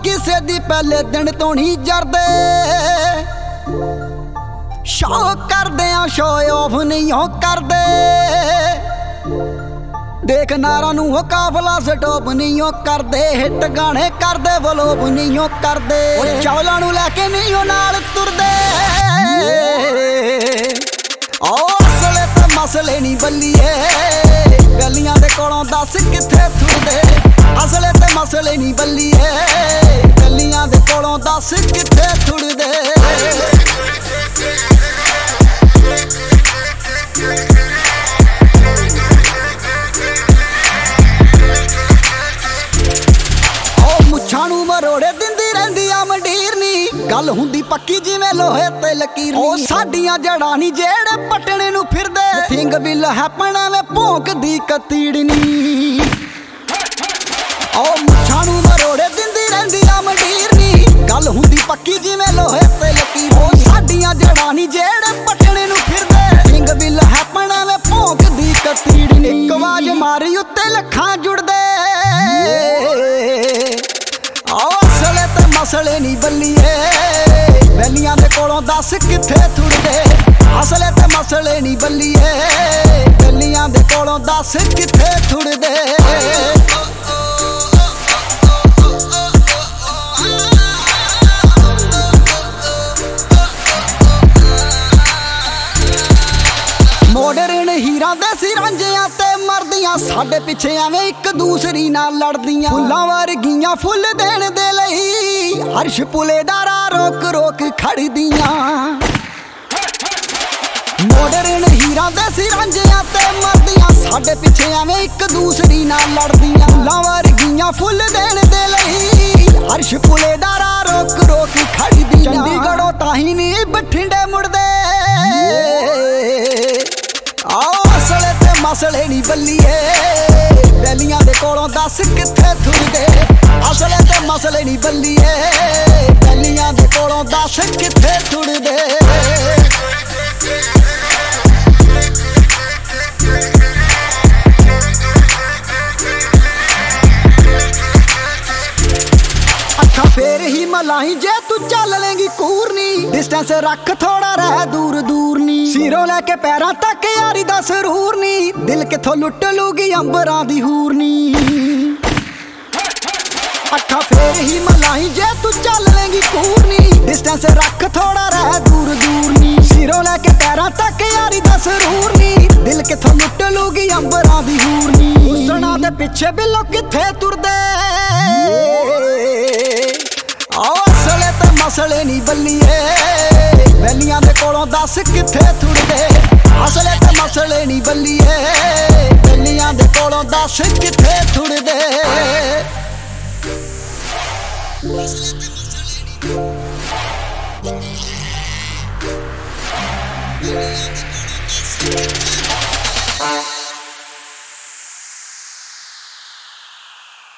किसे दी पहले दिन तो नहीं जरदे शो करदे आ शो ऑफ नहीं हो करदे देख नारा नू हो काफला स्टॉप नहीं हो करदे हिट गाने करदे वलोप नहीं हो करदे चावलां नू लैके नहीं हो नाल तुरदे असले ते मसले नहीं बल्लिए गलियां दे कोलों दस किथे थुरदे असले ते मसले नहीं बल्लिए गलियां दे कोलों दस किथे थुरदे मुच्छां नू मरोड़े दिंदी रहिंदी आ मंडीरनी गल हुंदी पक्की जिवें लोहे ते लकीरनी साडियां जड़ां नी जेड़े पटणे नू फिरदे थिंग विल हैपन एवें भौंकदी कतीड़नी मुच्छां नू मरोड़े दिंदी रहिंदी आ मंडीरनी गल हुंदी पक्की जिवें लोहे ते लकीरनी साडियां जड़ां नी जेड़े पटणे नू फिरदे थिंग विल हैपन एवें भौंकदी कतीड़नी इक आवाज मारी उत्ते लखां जुड़दे असले ते मसले नहीं बल्लिए वैलियां दे कोलों दस किथे थुरदे असले ते मसले नहीं बल्लिए वैलियां दे कोलों दस किथे थुरदे मॉडर्न हीरा दे सिरांजियां ते मरदियां साडे पिछे एवें एक दूसरी नाल लड़दियां फुल्लां वर्गियां फुल देण दे लई हर्ष पुलेदारा रोक रोक खड़दियां मॉडर्न हीरा दे सिरांजियां ते मरदियां साडे पिछे एवें एक दूसरी नाल लड़दियां फुल्लां वर्गियां फुल देण दे लई हर्ष पुलेदारा रोक रोक खड़दियां चंडीगढ़ों ताहीं नी बठिंडे मुड़दे असले ते मसले नहीं बल्लिए वैलियां दे कोलों दस किथे थुरदे असले ते मसले नहीं बल्लिए वैलियां दे कोलों दस किथे थुरदे अखा फेर ही मलाई जे तू चल लेंगी कूरनी डिस्टेंस रख थोड़ा रह दूर दूर नी सिरों लेके पैरां तक यारी दा सरूर नी दिल किथों लुट लूगी अंबरां दी हूरनी अखा फेर ही मलाई जे तू चल लेंगी कूरनी डिस्टेंस रख थोड़ा रह दूर दूर नी सिरों लेके पैरां तक यारी दा सरूर नी दिल किथों लुट लूगी अंबरां दी हूरनी हुस्ना दे पिछे बिल्लो किथे तुरदे असले ते मसले नहीं बल्लिए वैलियां दे कोलों दस किथे थुरदे असले ते मसले नहीं बल्लिए वैलियां दे कोलों दस किथे थुरदे